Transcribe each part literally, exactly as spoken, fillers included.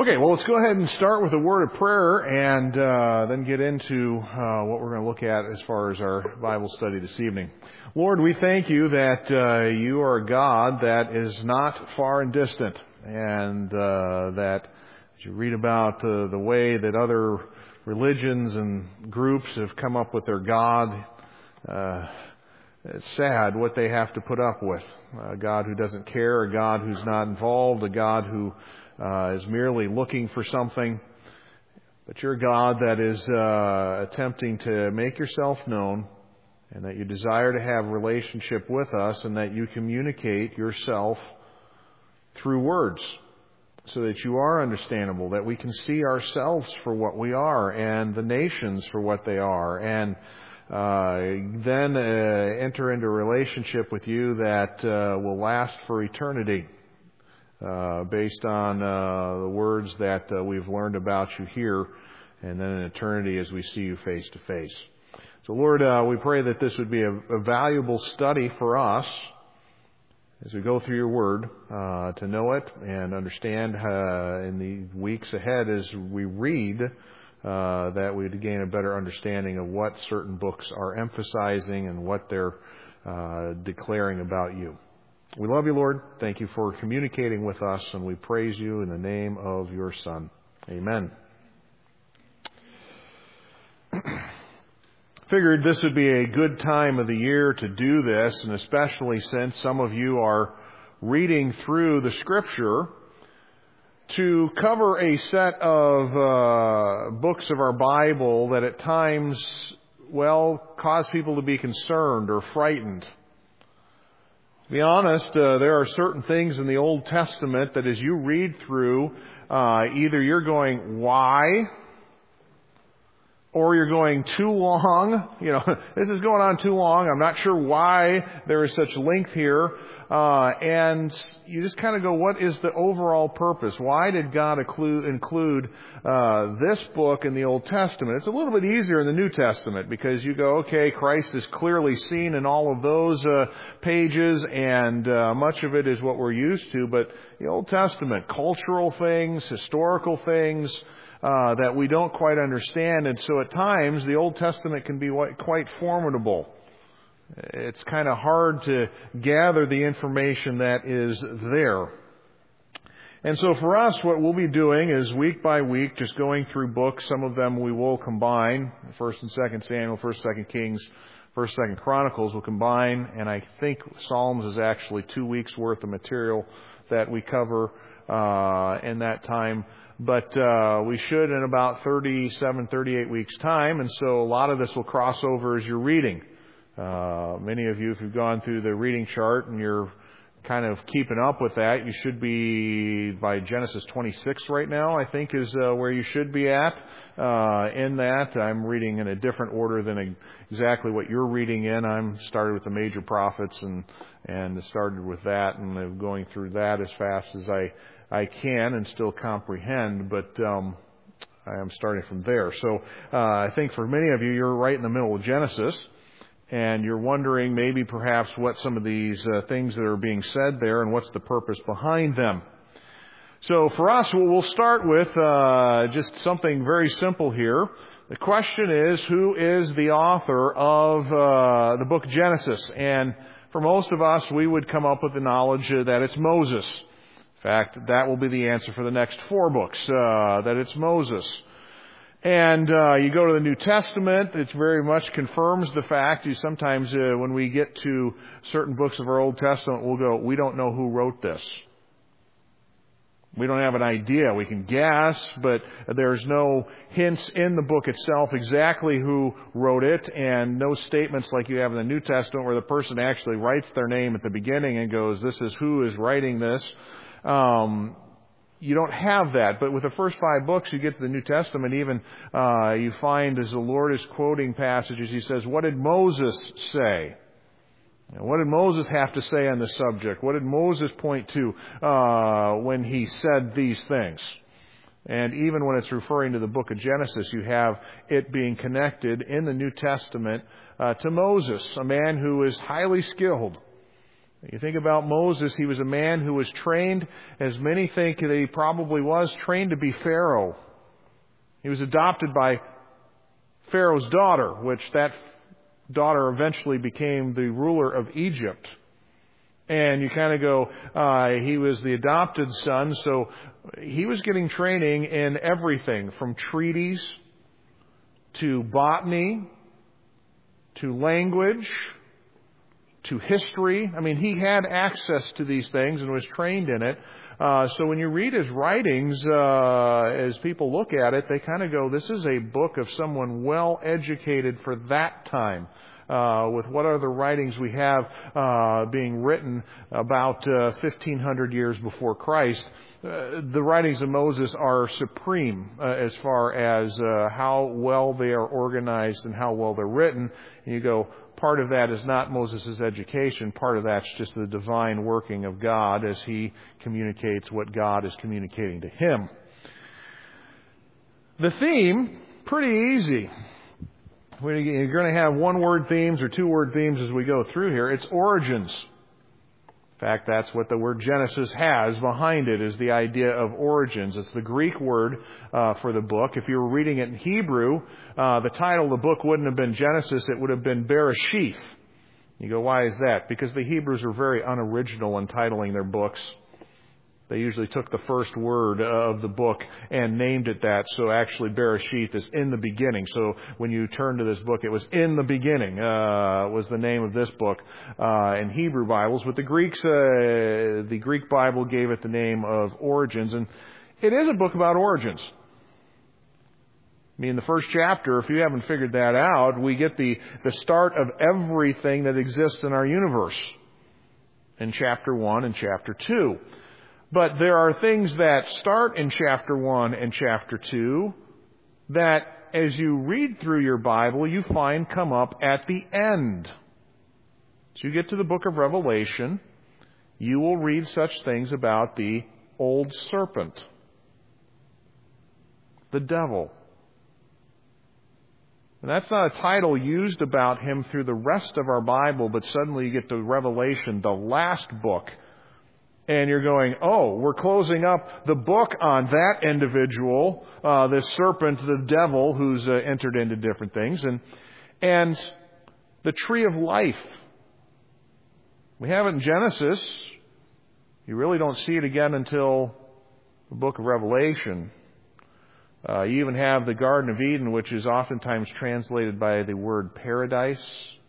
Okay, well, let's go ahead and start with a word of prayer and uh, then get into uh, what we're going to look at as far as our Bible study this evening. Lord, we thank you that uh, you are a God that is not far and distant, and uh, that as you read about uh, the way that other religions and groups have come up with their God, uh, it's sad what they have to put up with. A God who doesn't care, a God who's not involved, a God who Uh, is merely looking for something. But you're a God that is uh, attempting to make yourself known, and that you desire to have a relationship with us, and that you communicate yourself through words so that you are understandable, that we can see ourselves for what we are and the nations for what they are, and uh, then uh, enter into a relationship with you that uh, will last for eternity. Uh, based on uh, the words that uh, we've learned about you here, and then in eternity as we see you face to face. So Lord, uh, we pray that this would be a, a valuable study for us as we go through your word, uh, to know it and understand uh, in the weeks ahead as we read, uh, that we'd gain a better understanding of what certain books are emphasizing and what they're uh, declaring about you. We love you, Lord. Thank you for communicating with us, and we praise you in the name of your Son. Amen. Figured this would be a good time of the year to do this, and especially since some of you are reading through the Scripture, to cover a set of uh, books of our Bible that at times, well, cause people to be concerned or frightened. To be honest, uh, there are certain things in the Old Testament that as you read through, uh, either you're going, why? Or you're going too long. You know, this is going on too long. I'm not sure why there is such length here. Uh, and you just kind of go, what is the overall purpose? Why did God include, include uh, this book in the Old Testament? It's a little bit easier in the New Testament because you go, okay, Christ is clearly seen in all of those uh, pages, and uh, much of it is what we're used to. But the Old Testament, cultural things, historical things, uh, that we don't quite understand. And so at times, the Old Testament can be quite formidable. It's kind of hard to gather the information that is there. And so for us, what we'll be doing is week by week, just going through books. Some of them we will combine. First and Second Samuel, First, Second Kings, First, Second Chronicles will combine. And I think Psalms is actually two weeks worth of material that we cover uh, in that time. But uh, we should in about thirty-seven, thirty-eight weeks' time. And so a lot of this will cross over as you're reading. Uh, many of you, if you've gone through the reading chart and you're kind of keeping up with that, you should be by Genesis twenty-six right now, I think, is uh, where you should be at. Uh, in that, I'm reading in a different order than exactly what you're reading in. I'm started with the major prophets and and started with that, and I'm going through that as fast as I I can and still comprehend, but um, I am starting from there. So uh, I think for many of you, you're right in the middle of Genesis. And you're wondering maybe perhaps what some of these uh, things that are being said there and what's the purpose behind them. So for us, we'll start with uh, just something very simple here. The question is, who is the author of uh, the book of Genesis? And for most of us, we would come up with the knowledge uh, that it's Moses. In fact, that will be the answer for the next four books, uh, that it's Moses. And uh, you go to the New Testament, it very much confirms the fact. You sometimes, uh, when we get to certain books of our Old Testament, we'll go, we don't know who wrote this. We don't have an idea. We can guess, but there's no hints in the book itself exactly who wrote it, and no statements like you have in the New Testament where the person actually writes their name at the beginning and goes, this is who is writing this. Um You don't have that, but with the first five books, you get to the New Testament, even uh, you find as the Lord is quoting passages, He says, what did Moses say? You know, what did Moses have to say on the subject? What did Moses point to uh, when he said these things? And even when it's referring to the book of Genesis, you have it being connected in the New Testament uh, to Moses, a man who is highly skilled You think about Moses, he was a man who was trained, as many think that he probably was, trained to be Pharaoh. He was adopted by Pharaoh's daughter, which that daughter eventually became the ruler of Egypt. And you kind of go, uh, he was the adopted son, so he was getting training in everything from treaties to botany to language to history. I mean, he had access to these things and was trained in it. Uh, so when you read his writings, uh, as people look at it, they kind of go, this is a book of someone well educated for that time. Uh, with what other writings we have uh, being written about uh, fifteen hundred years before Christ, uh, the writings of Moses are supreme uh, as far as uh, how well they are organized and how well they're written. And you go, part of that is not Moses' education. Part of that's just the divine working of God as he communicates what God is communicating to him. The theme, pretty easy. You're going to have one-word themes or two-word themes as we go through here. It's origins. In fact, that's what the word Genesis has behind it, is the idea of origins. It's the Greek word uh, for the book. If you were reading it in Hebrew, uh, the title of the book wouldn't have been Genesis. It would have been Bereshith. You go, why is that? Because the Hebrews are very unoriginal in titling their books. They usually took the first word of the book and named it that. So actually Bereshith is in the beginning. So when you turn to this book, it was in the beginning, uh, was the name of this book, uh, in Hebrew Bibles. But the Greeks, uh, the Greek Bible gave it the name of Origins. And it is a book about origins. I mean, the first chapter, if you haven't figured that out, we get the, the start of everything that exists in our universe in chapter one and chapter two. But there are things that start in chapter one and chapter two that, as you read through your Bible, you find come up at the end. So you get to the book of Revelation, you will read such things about the old serpent, the devil. And that's not a title used about him through the rest of our Bible, but suddenly you get to Revelation, the last book. And you're going, oh, we're closing up the book on that individual, uh, this serpent, the devil, who's uh, entered into different things. And and the tree of life. We have it in Genesis. You really don't see it again until the book of Revelation. Uh, you even have the Garden of Eden, which is oftentimes translated by the word paradise.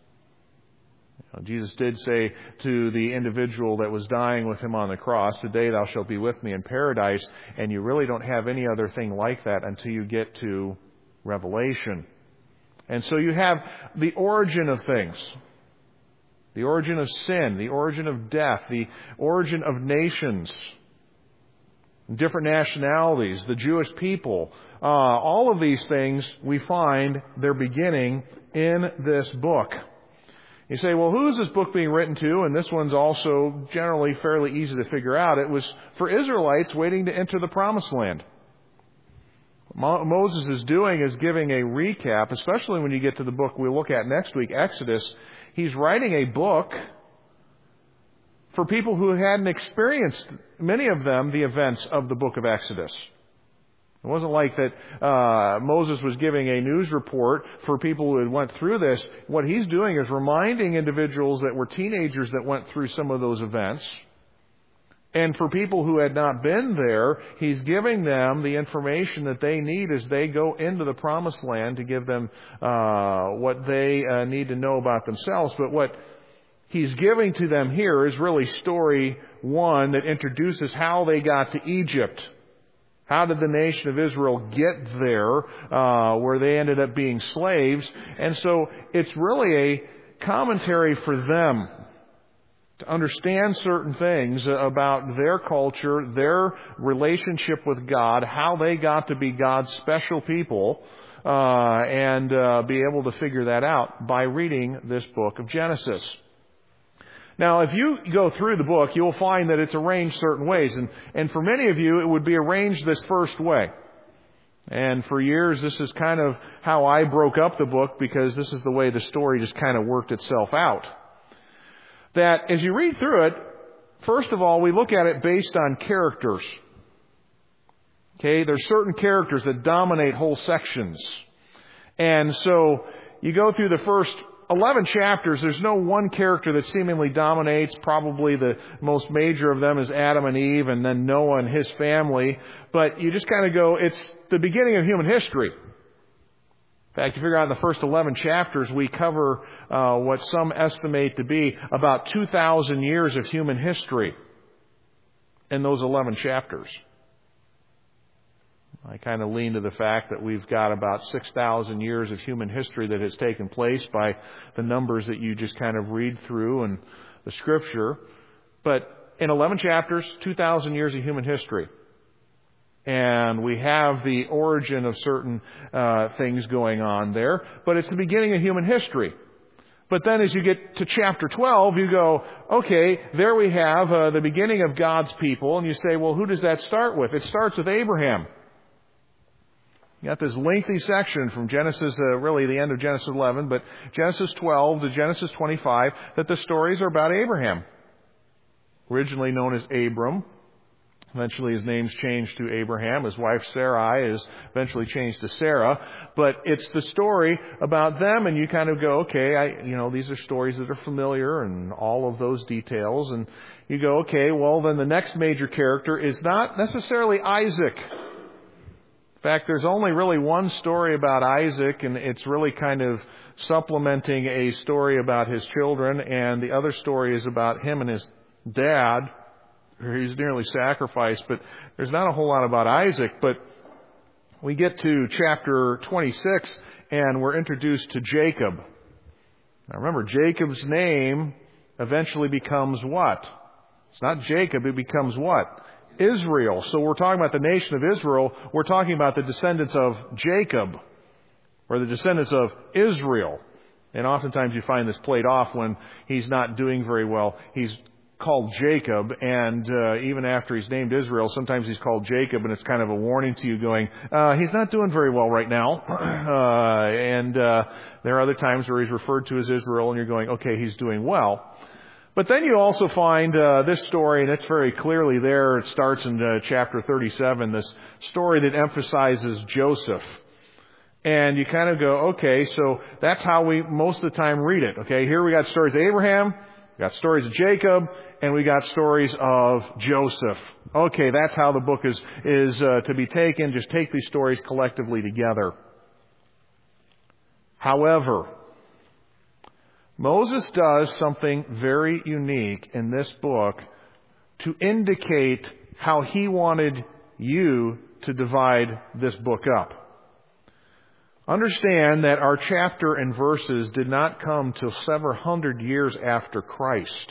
Jesus did say to the individual that was dying with him on the cross, today thou shalt be with me in paradise. And you really don't have any other thing like that until you get to Revelation. And so you have the origin of things. The origin of sin, the origin of death, the origin of nations, different nationalities, the Jewish people. Uh, all of these things we find their beginning in this book. You say, well, who is this book being written to? And this one's also generally fairly easy to figure out. It was for Israelites waiting to enter the Promised Land. What Moses is doing is giving a recap, especially when you get to the book we'll look at next week, Exodus. He's writing a book for people who hadn't experienced, many of them, the events of the book of Exodus. It wasn't like that uh, Moses was giving a news report for people who had went through this. What he's doing is reminding individuals that were teenagers that went through some of those events. And for people who had not been there, he's giving them the information that they need as they go into the Promised Land to give them uh, what they uh, need to know about themselves. But what he's giving to them here is really story one that introduces how they got to Egypt. How did the nation of Israel get there, uh, where they ended up being slaves? And so it's really a commentary for them to understand certain things about their culture, their relationship with God, how they got to be God's special people, uh, and uh, be able to figure that out by reading this book of Genesis. Now, if you go through the book, you'll find that it's arranged certain ways. And, and for many of you, it would be arranged this first way. And for years, this is kind of how I broke up the book, because this is the way the story just kind of worked itself out. that as you read through it, first of all, we look at it based on characters. Okay, there's certain characters that dominate whole sections. And so you go through the first eleven chapters, there's no one character that seemingly dominates. Probably the most major of them is Adam and Eve, and then Noah and his family. But you just kind of go, it's the beginning of human history. In fact, you figure out in the first eleven chapters, we cover uh, what some estimate to be about two thousand years of human history in those eleven chapters. I kind of lean to the fact that we've got about six thousand years of human history that has taken place by the numbers that you just kind of read through in the Scripture. But in eleven chapters, two thousand years of human history. And we have the origin of certain uh, things going on there. But it's the beginning of human history. But then as you get to chapter twelve, you go, okay, there we have uh, the beginning of God's people. And you say, well, who does that start with? It starts with Abraham. You got this lengthy section from Genesis, uh, really the end of Genesis eleven, but Genesis twelve to Genesis twenty-five, that the stories are about Abraham. Originally known as Abram. Eventually his name's changed to Abraham. His wife Sarai is eventually changed to Sarah. But it's the story about them, and you kind of go, okay, I, you know, these are stories that are familiar and all of those details. And you go, okay, well then the next major character is not necessarily Isaac. In fact, there's only really one story about Isaac, and it's really kind of supplementing a story about his children, and the other story is about him and his dad. He's nearly sacrificed, but there's not a whole lot about Isaac. But we get to chapter twenty-six, and we're introduced to Jacob. Now remember, Jacob's name eventually becomes what? It's not Jacob, it becomes what? Israel. So we're talking about the nation of Israel. We're talking about the descendants of Jacob, or the descendants of Israel. And oftentimes you find this played off when he's not doing very well. He's called Jacob, and uh, even after he's named Israel, sometimes he's called Jacob, and it's kind of a warning to you going, uh, he's not doing very well right now. uh, and uh, there are other times where he's referred to as Israel, and you're going, okay, he's doing well. But then you also find uh, this story, and it's very clearly there. It starts in uh, chapter thirty-seven, this story that emphasizes Joseph. And you kind of go, okay, so that's how we most of the time read it. Okay, here we got stories of Abraham, we got stories of Jacob, and we got stories of Joseph. Okay, that's how the book is is uh, to be taken. Just take these stories collectively together. However, Moses does something very unique in this book to indicate how he wanted you to divide this book up. Understand that our chapter and verses did not come till several hundred years after Christ.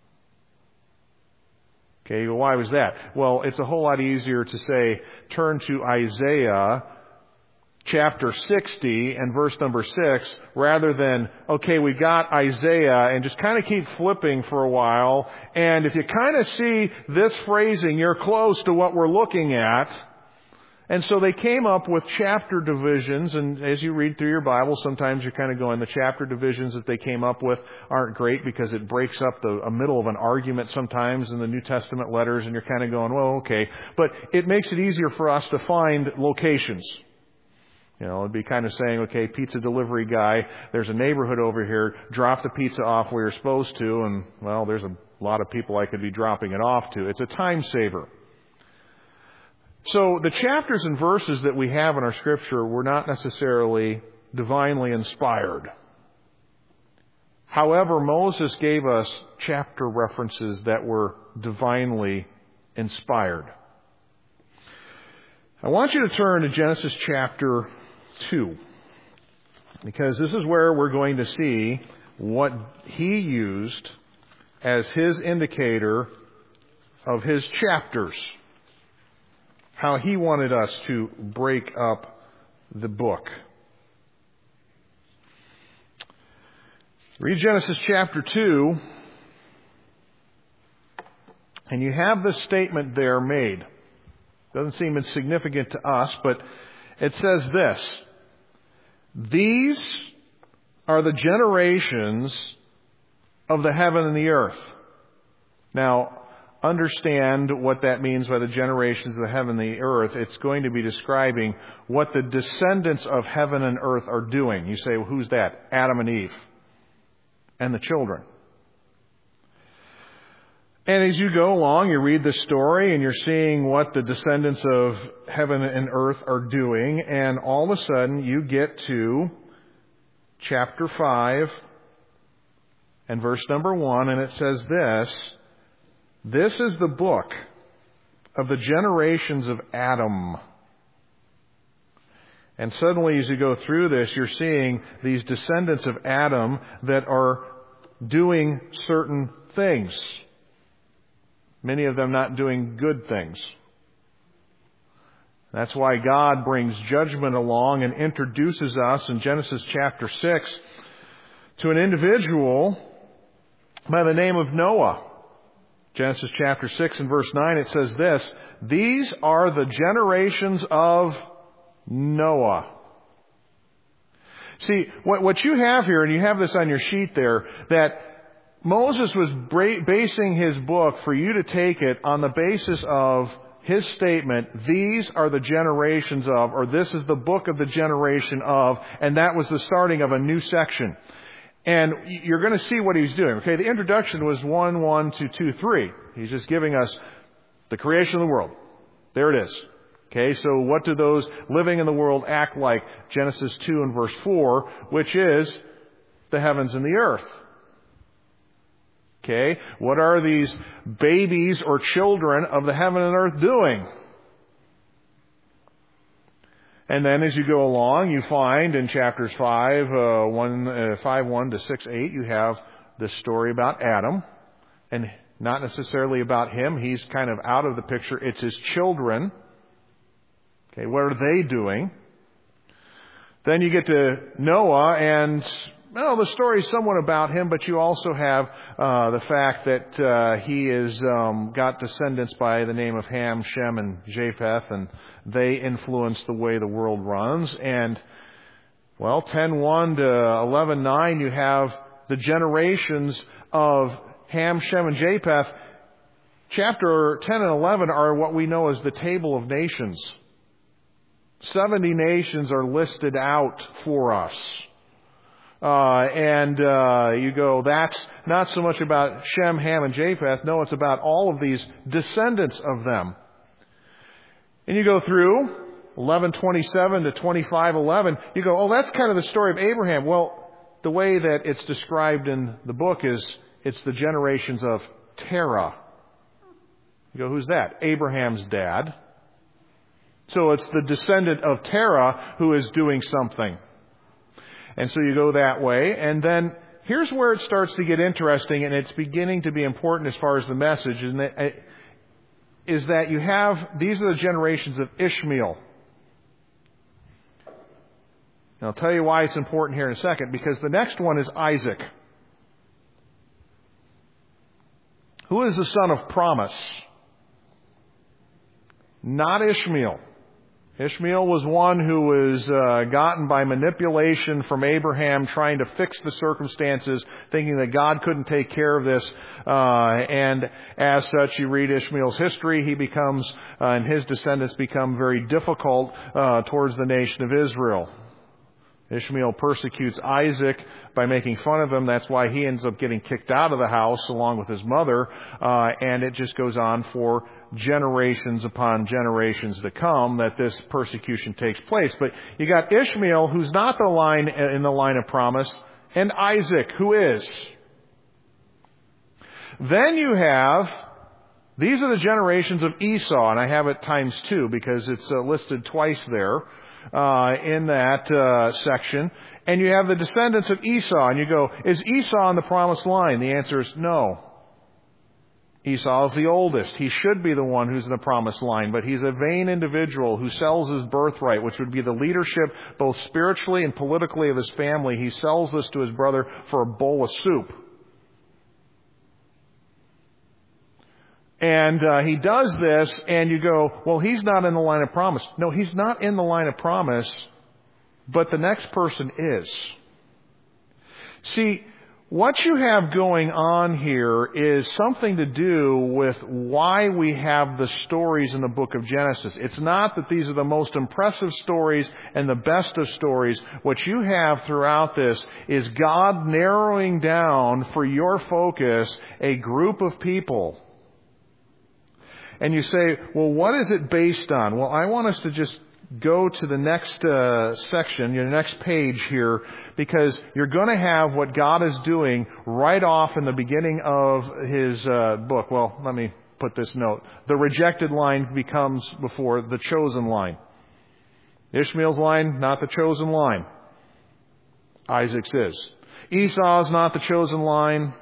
Okay, well, why was that? Well, it's a whole lot easier to say, turn to Isaiah chapter sixty and verse number six, rather than, okay, we got Isaiah, and just kind of keep flipping for a while. And if you kind of see this phrasing, you're close to what we're looking at. And so they came up with chapter divisions, and as you read through your Bible, sometimes you're kind of going, the chapter divisions that they came up with aren't great because it breaks up the a middle of an argument sometimes in the New Testament letters, and you're kind of going, well, okay. But it makes it easier for us to find locations. You know, it'd be kind of saying, okay, pizza delivery guy, there's a neighborhood over here, drop the pizza off where you're supposed to, and, well, there's a lot of people I could be dropping it off to. It's a time saver. So the chapters and verses that we have in our Scripture were not necessarily divinely inspired. However, Moses gave us chapter references that were divinely inspired. I want you to turn to Genesis chapter two, because this is where we're going to see what he used as his indicator of his chapters, how he wanted us to break up the book. Read Genesis chapter two, and you have this statement there made. Doesn't seem insignificant to us, but it says this: these are the generations of the heaven and the earth. Now, understand what that means by the generations of the heaven and the earth. It's going to be describing what the descendants of heaven and earth are doing. You say, well, who's that? Adam and Eve and the children. And as you go along, you read the story and you're seeing what the descendants of heaven and earth are doing. And all of a sudden you get to chapter five and verse number one, and it says this: "This is the book of the generations of Adam." And suddenly as you go through this, you're seeing these descendants of Adam that are doing certain things. Many of them not doing good things. That's why God brings judgment along and introduces us in Genesis chapter six to an individual by the name of Noah. Genesis chapter six and verse nine, it says this: "These are the generations of Noah." See, what, what you have here, and you have this on your sheet there, that Moses was bra- basing his book for you to take it on the basis of his statement, "These are the generations of," or "This is the book of the generation of," and that was the starting of a new section. And you're going to see what he's doing. Okay, the introduction was one, one to two, three. He's just giving us the creation of the world. There it is. Okay, so what do those living in the world act like? Genesis two and verse four, which is the heavens and the earth. Okay, what are these babies or children of the heaven and earth doing? And then as you go along, you find in chapters five, uh, one, uh, five, one to six, eight, you have this story about Adam. And not necessarily about him. He's kind of out of the picture. It's his children. Okay, what are they doing? Then you get to Noah, and well, the story is somewhat about him, but you also have uh, the fact that uh, he has um, got descendants by the name of Ham, Shem, and Japheth, and they influence the way the world runs. And, well, ten one to eleven nine, you have the generations of Ham, Shem, and Japheth. Chapter ten and eleven are what we know as the Table of Nations. seventy nations are listed out for us. Uh, and uh, you go, that's not so much about Shem, Ham, and Japheth. No, it's about all of these descendants of them. And you go through eleven twenty-seven to twenty-five eleven. You go, oh, that's kind of the story of Abraham. Well, the way that it's described in the book is it's the generations of Terah. You go, who's that? Abraham's dad. So it's the descendant of Terah who is doing something. And so you go that way. And then here's where it starts to get interesting, and it's beginning to be important as far as the message, is that, is that you have, these are the generations of Ishmael. And I'll tell you why it's important here in a second, because the next one is Isaac. Who is the son of promise? Not Ishmael. Ishmael was one who was uh, gotten by manipulation from Abraham, trying to fix the circumstances, thinking that God couldn't take care of this. Uh, and as such, you read Ishmael's history, he becomes, uh, and his descendants become very difficult uh, towards the nation of Israel. Ishmael persecutes Isaac by making fun of him. That's why he ends up getting kicked out of the house along with his mother. Uh, and it just goes on for generations upon generations to come that this persecution takes place. But you got Ishmael, who's not the line in the line of promise, and Isaac, who is. Then you have, these are the generations of Esau, and I have it times two because it's uh, listed twice there. Uh, in that uh, section. And you have the descendants of Esau. And you go, is Esau in the promised line? The answer is no. Esau is the oldest. He should be the one who's in the promised line. But he's a vain individual who sells his birthright, which would be the leadership both spiritually and politically of his family. He sells this to his brother for a bowl of soup. And uh, he does this, and you go, well, he's not in the line of promise. No, he's not in the line of promise, but the next person is. See, What you have going on here is something to do with why we have the stories in the book of Genesis. It's not that these are the most impressive stories and the best of stories. What you have throughout this is God narrowing down for your focus a group of people. And you say, well, what is it based on? Well, I want us to just go to the next uh, section, your next page here, because you're going to have what God is doing right off in the beginning of His uh, book. Well, let me put this note. The rejected line becomes before the chosen line. Ishmael's line, not the chosen line. Isaac's is. Esau's not the chosen line.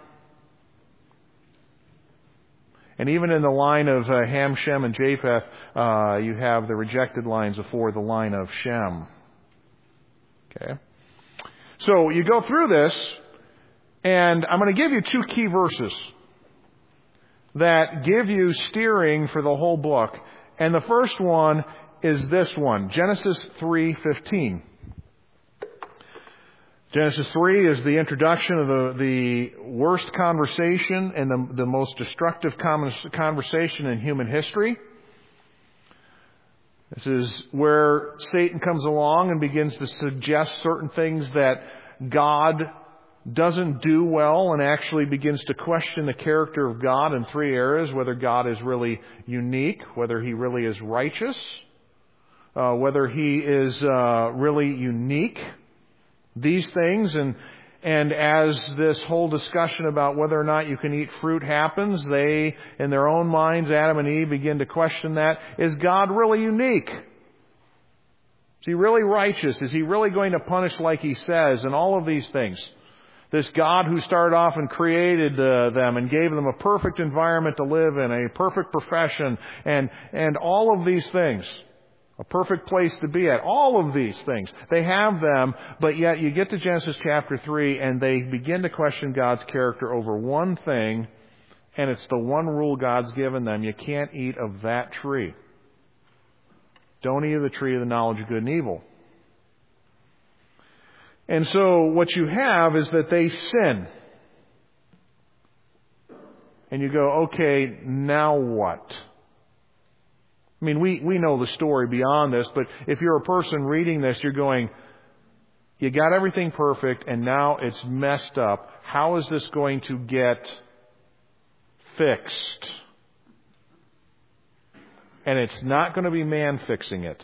And even in the line of uh, Ham, Shem, and Japheth, uh, you have the rejected lines before the line of Shem. Okay? So you go through this, and I'm going to give you two key verses that give you steering for the whole book. And the first one is this one, Genesis three fifteen. Genesis three is the introduction of the, the worst conversation and the, the most destructive conversation in human history. This is where Satan comes along and begins to suggest certain things that God doesn't do well, and actually begins to question the character of God in three areas: whether God is really unique, whether He really is righteous, uh, whether He is uh, really unique. These things, and and as this whole discussion about whether or not you can eat fruit happens, they, in their own minds, Adam and Eve, begin to question that. Is God really unique? Is He really righteous? Is He really going to punish like He says? And all of these things. This God who started off and created uh, them and gave them a perfect environment to live in, a perfect profession, and and all of these things. A perfect place to be at. All of these things. They have them, but yet you get to Genesis chapter three and they begin to question God's character over one thing, and it's the one rule God's given them. You can't eat of that tree. Don't eat of the tree of the knowledge of good and evil. And so what you have is that they sin. And you go, okay, now what? I mean, we, we know the story beyond this, but if you're a person reading this, you're going, you got everything perfect, and now it's messed up. How is this going to get fixed? And it's not going to be man fixing it.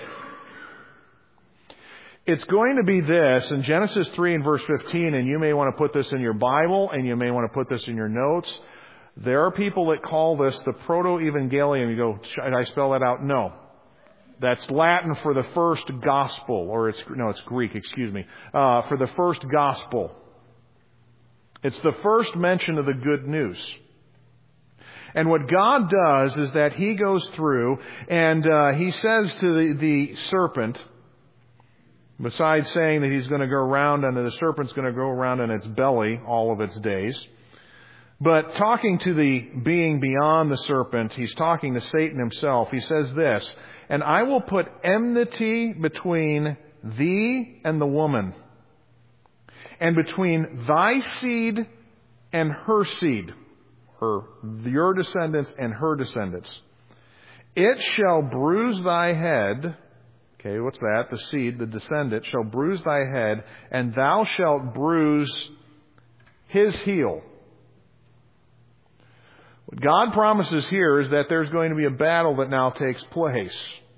It's going to be this, in Genesis three and verse fifteen, and you may want to put this in your Bible, and you may want to put this in your notes. There are people that call this the proto-evangelium. You go, should I spell that out? No. That's Latin for the first gospel, or it's, no, it's Greek, excuse me, uh, for the first gospel. It's the first mention of the good news. And what God does is that He goes through and uh, He says to the, the serpent, besides saying that He's going to go around and the serpent's going to go around in its belly all of its days, but talking to the being beyond the serpent, He's talking to Satan himself. He says this, and I will put enmity between thee and the woman, and between thy seed and her seed, or your descendants and her descendants. It shall bruise thy head. Okay, what's that? The seed, the descendant, shall bruise thy head, and thou shalt bruise his heel. What God promises here is that there's going to be a battle that now takes place.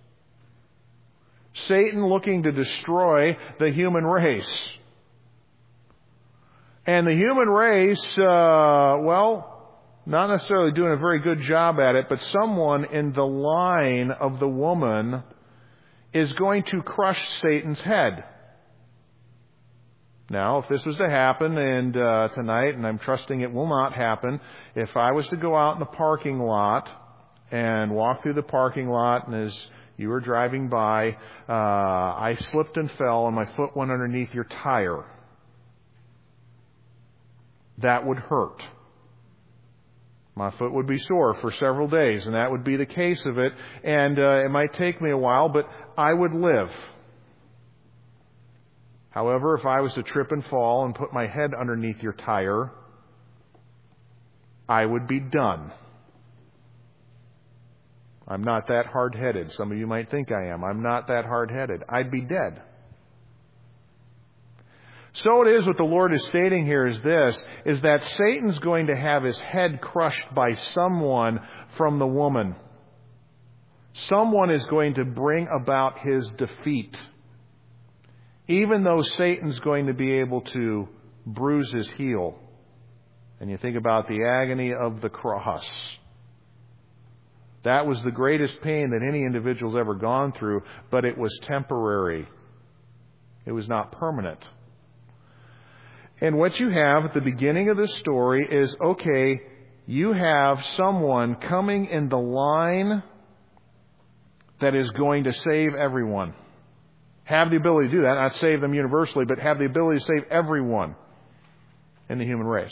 Satan looking to destroy the human race. And the human race, uh, well, not necessarily doing a very good job at it, but someone in the line of the woman is going to crush Satan's head. Now, if this was to happen and uh, tonight, and I'm trusting it will not happen, if I was to go out in the parking lot and walk through the parking lot, and as you were driving by, uh, I slipped and fell and my foot went underneath your tire, that would hurt. My foot would be sore for several days, and that would be the case of it, and uh, it might take me a while, but I would live. However, if I was to trip and fall and put my head underneath your tire, I would be done. I'm not that hard-headed. Some of you might think I am. I'm not that hard-headed. I'd be dead. So it is what the Lord is stating here is this, is that Satan's going to have his head crushed by someone from the woman. Someone is going to bring about his defeat. Even though Satan's going to be able to bruise his heel. And you think about the agony of the cross. That was the greatest pain that any individual's ever gone through, but it was temporary. It was not permanent. And what you have at the beginning of this story is, okay, you have someone coming in the line that is going to save everyone. Have the ability to do that, not save them universally, but have the ability to save everyone in the human race.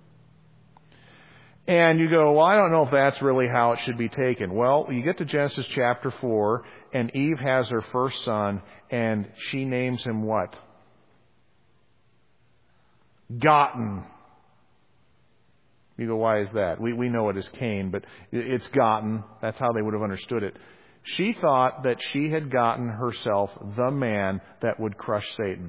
And you go, well, I don't know if that's really how it should be taken. Well, you get to Genesis chapter four, and Eve has her first son, and she names him what? Gotten. You go, why is that? We we know it as Cain, but it's gotten. That's how they would have understood it. She thought that she had gotten herself the man that would crush Satan.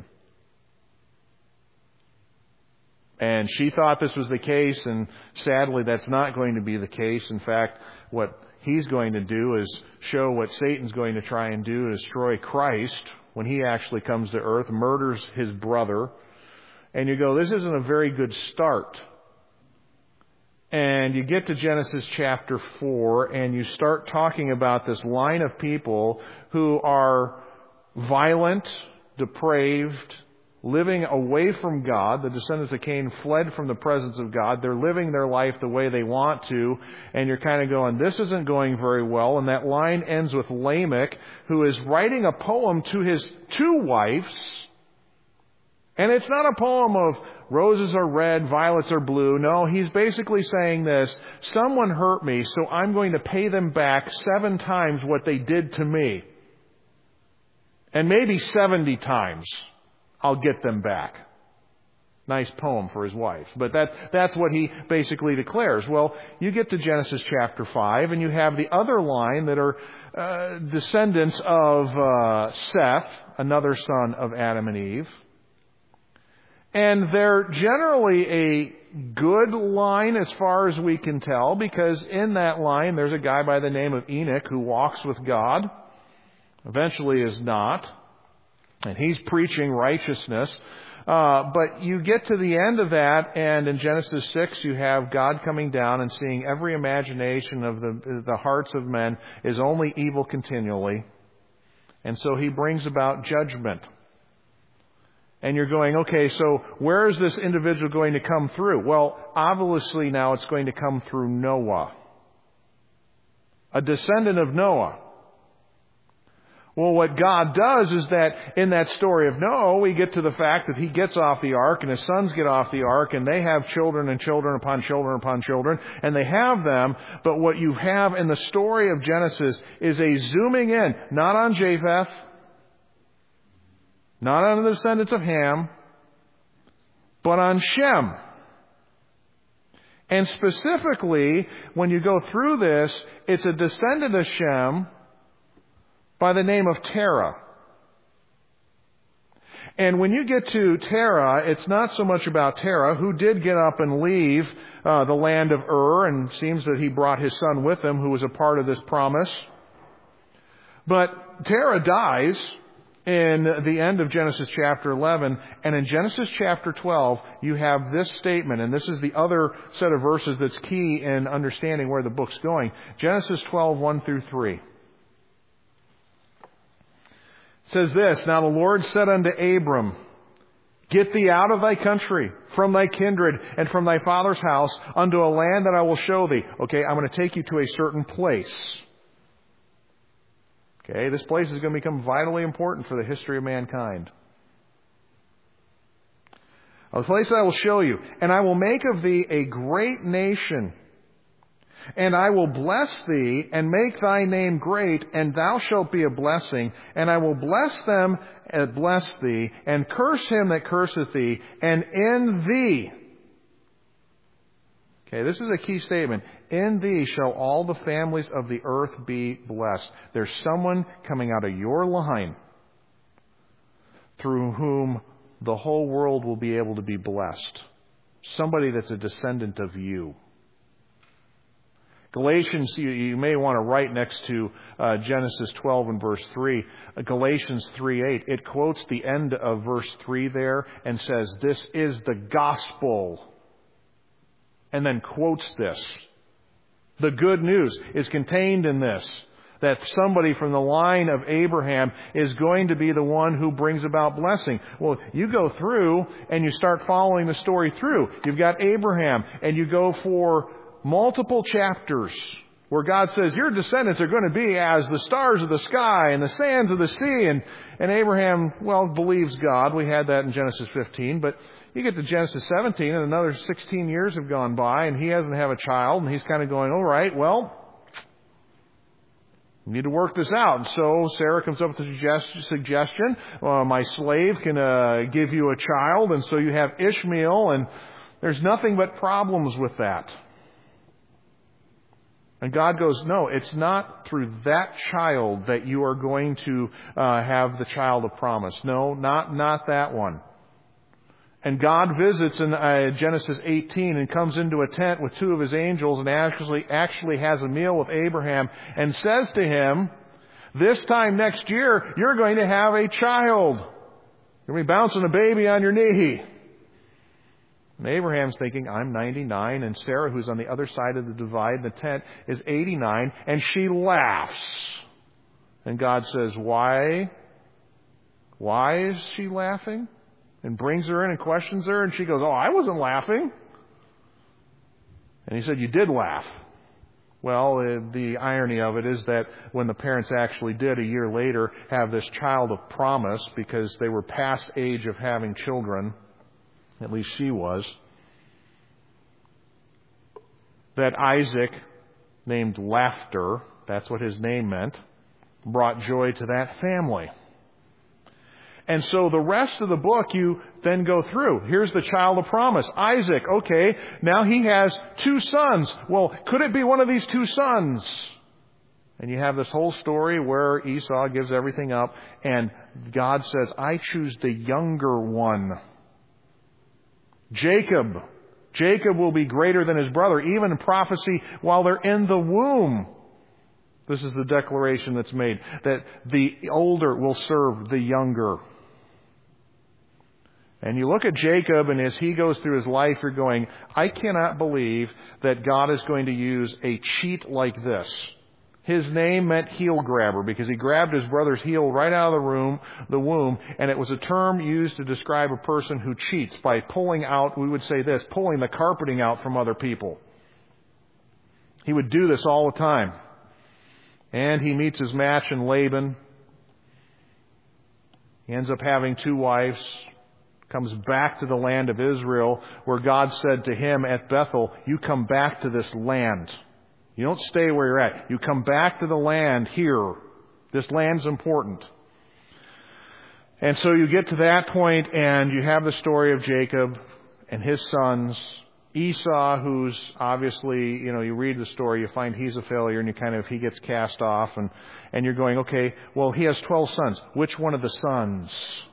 And she thought this was the case, and sadly that's not going to be the case. In fact, what he's going to do is show what Satan's going to try and do to destroy Christ when he actually comes to earth, murders his brother. And you go, this isn't a very good start. And you get to Genesis chapter four, and you start talking about this line of people who are violent, depraved, living away from God. The descendants of Cain fled from the presence of God. They're living their life the way they want to. And you're kind of going, this isn't going very well. And that line ends with Lamech, who is writing a poem to his two wives. And it's not a poem of roses are red, violets are blue. No, he's basically saying this, someone hurt me, so I'm going to pay them back seven times what they did to me. And maybe seventy times I'll get them back. Nice poem for his wife. But that that's what he basically declares. Well, you get to Genesis chapter five, and you have the other line that are uh, descendants of uh, Seth, another son of Adam and Eve. And they're generally a good line as far as we can tell, because in that line there's a guy by the name of Enoch who walks with God, eventually is not, and he's preaching righteousness. Uh, but you get to the end of that, and in Genesis six you have God coming down and seeing every imagination of the, the hearts of men is only evil continually. And so he brings about judgment. And you're going, okay, so where is this individual going to come through? Well, obviously now it's going to come through Noah, a descendant of Noah. Well, what God does is that in that story of Noah, we get to the fact that he gets off the ark and his sons get off the ark and they have children and children upon children upon children, and they have them. But what you have in the story of Genesis is a zooming in, not on Japheth, not on the descendants of Ham, but on Shem. And specifically, when you go through this, it's a descendant of Shem by the name of Terah. And when you get to Terah, it's not so much about Terah, who did get up and leave uh, the land of Ur, and seems that he brought his son with him, who was a part of this promise. But Terah dies in the end of Genesis chapter eleven, and in Genesis chapter twelve, you have this statement, and this is the other set of verses that's key in understanding where the book's going. Genesis twelve, one through three. It says this, "Now the Lord said unto Abram, Get thee out of thy country, from thy kindred, and from thy father's house, unto a land that I will show thee." Okay, I'm going to take you to a certain place. Okay, this place is going to become vitally important for the history of mankind. "A place that I will show you, and I will make of thee a great nation, And I will bless thee, and make thy name great, and thou shalt be a blessing. And I will bless them that bless thee, and curse him that curseth thee, and in thee. Okay, this is a key statement. In thee shall all the families of the earth be blessed. There's someone coming out of your line through whom the whole world will be able to be blessed. Somebody that's a descendant of you. Galatians, you, you may want to write next to uh, Genesis twelve and verse three, uh, Galatians three eight. It quotes the end of verse three there and says, this is the gospel. And then quotes this. The good news is contained in this, that somebody from the line of Abraham is going to be the one who brings about blessing. Well, you go through and you start following the story through. You've got Abraham, and you go for multiple chapters where God says, your descendants are going to be as the stars of the sky and the sands of the sea. And, and Abraham, well, believes God. We had that in Genesis fifteen. But you get to Genesis seventeen, and another sixteen years have gone by, and he doesn't have a child. And he's kind of going, all right, well, we need to work this out. And so Sarah comes up with a suggestion. Uh, my slave can uh, give you a child. And so you have Ishmael, and there's nothing but problems with that. And God goes, no, it's not through that child that you are going to uh, have the child of promise. No, not not that one. And God visits in uh, Genesis eighteen and comes into a tent with two of his angels and actually actually has a meal with Abraham and says to him, this time next year, you're going to have a child. You're going to be bouncing a baby on your knee. And Abraham's thinking, I'm ninety-nine, and Sarah, who's on the other side of the divide in the tent, is eighty-nine, and she laughs. And God says, why? Why is she laughing? And brings her in and questions her, and she goes, oh, I wasn't laughing. And he said, you did laugh. Well, uh, the irony of it is that when the parents actually did, a year later, have this child of promise, because they were past age of having children, at least she was, that Isaac, named Laughter, that's what his name meant, brought joy to that family. And so the rest of the book you then go through. Here's the child of promise, Isaac. Okay, now he has two sons. Well, could it be one of these two sons? And you have this whole story where Esau gives everything up, and God says, I choose the younger one. Jacob. Jacob will be greater than his brother, even in prophecy while they're in the womb. This is the declaration that's made, that the older will serve the younger. And you look at Jacob, and as he goes through his life, you're going, I cannot believe that God is going to use a cheat like this. His name meant heel grabber because he grabbed his brother's heel right out of the room, the womb, and it was a term used to describe a person who cheats by pulling out, we would say this, pulling the carpeting out from other people. He would do this all the time. And he meets his match in Laban. He ends up having two wives. Comes back to the land of Israel, where God said to him at Bethel, you come back to this land. You don't stay where you're at. You come back to the land here. This land's important. And so you get to that point, and you have the story of Jacob and his sons. Esau, who's obviously, you know, you read the story, you find he's a failure, and you kind of, he gets cast off, and, and you're going, okay, well, he has twelve sons. Which one of the sons?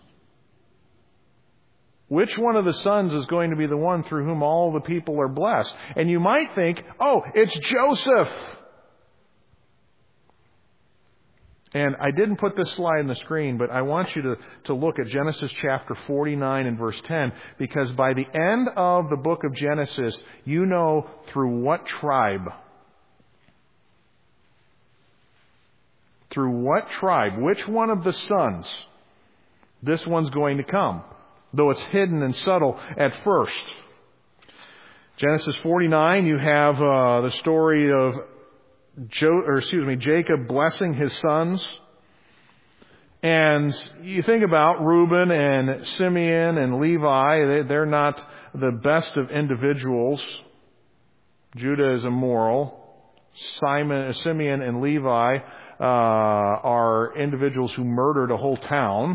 Which one of the sons is going to be the one through whom all the people are blessed? And you might think, oh, it's Joseph. And I didn't put this slide on the screen, but I want you to, to look at Genesis chapter forty-nine and verse ten, because by the end of the book of Genesis, you know through what tribe, through what tribe, which one of the sons this one's going to come, though it's hidden and subtle at first. Genesis forty-nine, you have uh, the story of Jo- or excuse me, Jacob blessing his sons. And you think about Reuben and Simeon and Levi, they, they're not the best of individuals. Judah is immoral. Simon, Simeon and Levi uh, are individuals who murdered a whole town.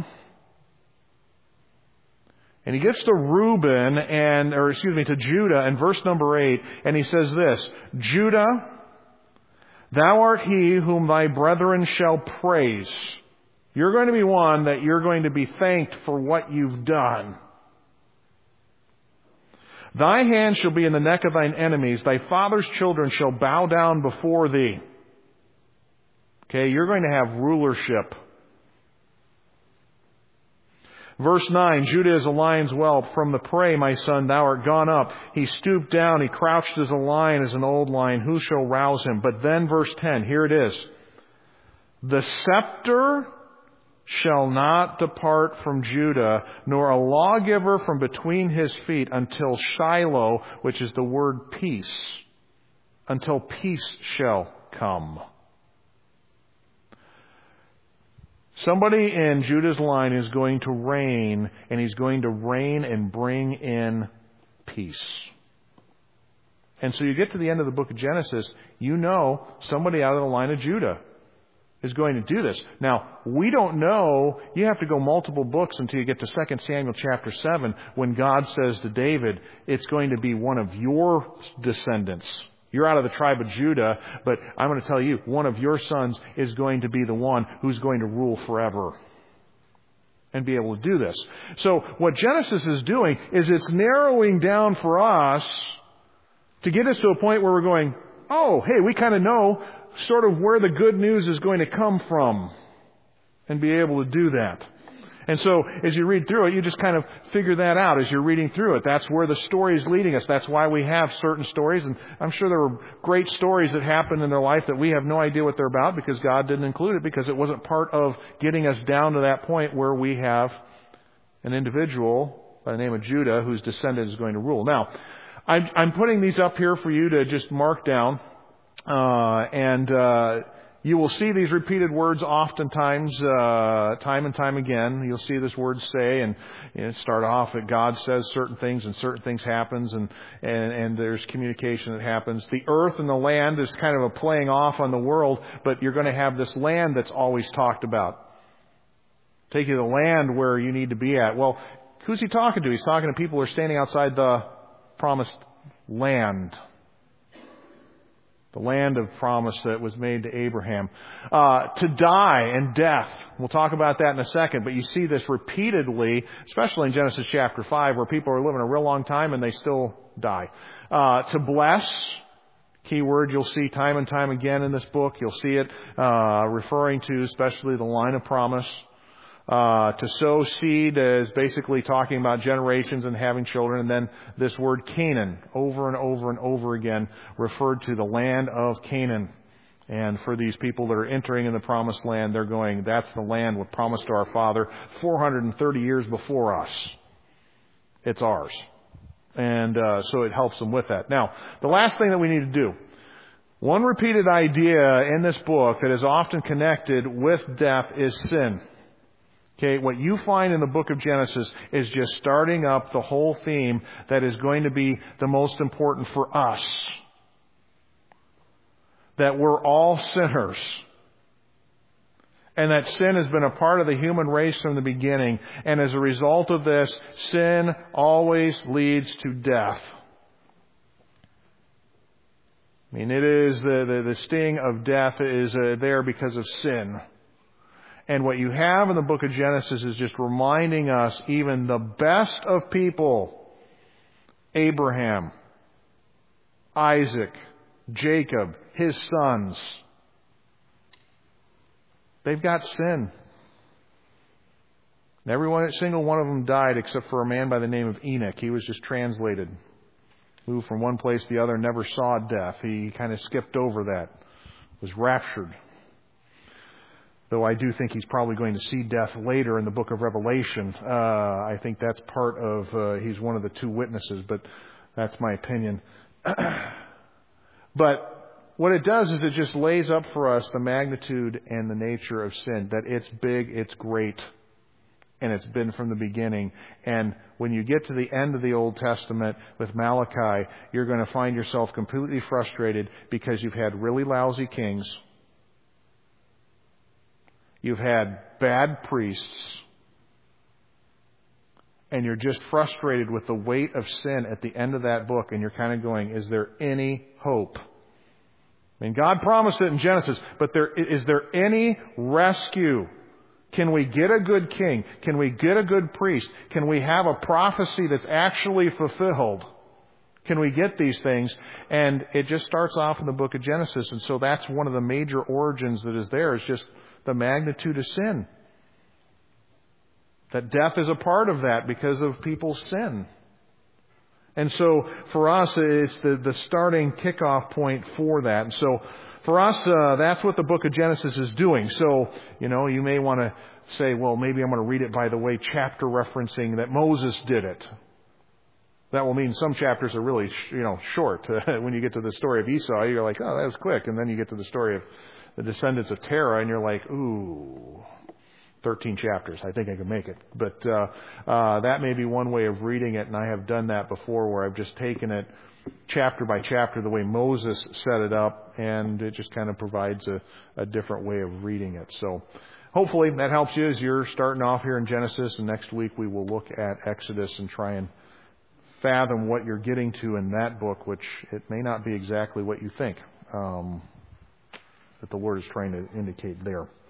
And he gets to Reuben and, or excuse me, to Judah in verse number eight, and he says this, Judah, thou art he whom thy brethren shall praise. You're going to be one that you're going to be thanked for what you've done. Thy hand shall be in the neck of thine enemies. Thy father's children shall bow down before thee. Okay, you're going to have rulership. Verse nine, Judah is a lion's whelp. From the prey, my son, thou art gone up. He stooped down. He crouched as a lion, as an old lion. Who shall rouse him? But then verse ten, here it is. The scepter shall not depart from Judah, nor a lawgiver from between his feet until Shiloh, which is the word peace, until peace shall come. Somebody in Judah's line is going to reign, and he's going to reign and bring in peace. And so you get to the end of the book of Genesis, you know somebody out of the line of Judah is going to do this. Now, we don't know. You have to go multiple books until you get to Second Samuel chapter seven, when God says to David, it's going to be one of your descendants. You're out of the tribe of Judah, but I'm going to tell you, one of your sons is going to be the one who's going to rule forever and be able to do this. So what Genesis is doing is it's narrowing down for us to get us to a point where we're going, oh, hey, we kind of know sort of where the good news is going to come from, and be able to do that. And so as you read through it, you just kind of figure that out as you're reading through it. That's where the story is leading us. That's why we have certain stories. And I'm sure there were great stories that happened in their life that we have no idea what they're about, because God didn't include it, because it wasn't part of getting us down to that point where we have an individual by the name of Judah whose descendant is going to rule. Now, I'm, I'm putting these up here for you to just mark down. Uh, and, uh, You will see these repeated words oftentimes, uh, time and time again. You'll see this word say, and you know, start off that God says certain things and certain things happens, and, and, and there's communication that happens. The earth and the land is kind of a playing off on the world, but you're going to have this land that's always talked about. Take you to the land where you need to be at. Well, who's he talking to? He's talking to people who are standing outside the promised land. The land of promise that was made to Abraham. Uh, to die and death. We'll talk about that in a second. But you see this repeatedly, especially in Genesis chapter five, where people are living a real long time and they still die. Uh, to bless. Key word you'll see time and time again in this book. You'll see it uh, referring to especially the line of promise. Uh, to sow seed is basically talking about generations and having children. And then this word Canaan, over and over and over again, referred to the land of Canaan. And for these people that are entering in the promised land, they're going, that's the land was promised to our father four hundred thirty years before us. It's ours. And uh, so it helps them with that. Now, the last thing that we need to do, one repeated idea in this book that is often connected with death is sin. Okay, what you find in the book of Genesis is just starting up the whole theme that is going to be the most important for us. That we're all sinners. And that sin has been a part of the human race from the beginning. And as a result of this, sin always leads to death. I mean, it is the, the, the sting of death is uh, there because of sin. And what you have in the book of Genesis is just reminding us, even the best of people, Abraham, Isaac, Jacob, his sons, they've got sin. And every one, single one of them died except for a man by the name of Enoch. He was just translated. Moved from one place to the other, never saw death. He kind of skipped over that. Was raptured. Though I do think he's probably going to see death later in the book of Revelation. Uh, I think that's part of, uh, he's one of the two witnesses, but that's my opinion. But what it does is it just lays up for us the magnitude and the nature of sin. That it's big, it's great. And it's been from the beginning. And when you get to the end of the Old Testament with Malachi, you're going to find yourself completely frustrated because you've had really lousy kings. You've had bad priests. And you're just frustrated with the weight of sin at the end of that book. And you're kind of going, is there any hope? I mean, God promised it in Genesis, but there, is there any rescue? Can we get a good king? Can we get a good priest? Can we have a prophecy that's actually fulfilled? Can we get these things? And it just starts off in the book of Genesis. And so that's one of the major origins that is there, is just the magnitude of sin. That death is a part of that because of people's sin. And so for us, it's the, the starting kickoff point for that. And so for us, uh, that's what the book of Genesis is doing. So, you know, you may want to say, well, maybe I'm going to read it by the way, chapter referencing that Moses did it. That will mean some chapters are really, you know, short. When you get to the story of Esau, you're like, oh, that was quick. And then you get to the story of the descendants of Terah, and you're like, ooh, thirteen chapters. I think I can make it. But uh, uh, that may be one way of reading it, and I have done that before where I've just taken it chapter by chapter the way Moses set it up, and it just kind of provides a, a different way of reading it. So hopefully that helps you as you're starting off here in Genesis, and next week we will look at Exodus and try and fathom what you're getting to in that book, which it may not be exactly what you think um, that the Lord is trying to indicate there.